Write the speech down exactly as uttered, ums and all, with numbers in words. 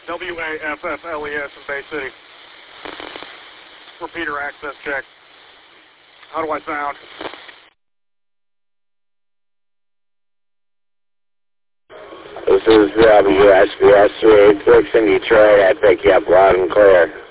W A F F L E S in Bay City. Repeater access check. How do I sound? This is W S B S three eight six in Detroit. I pick you up loud and clear.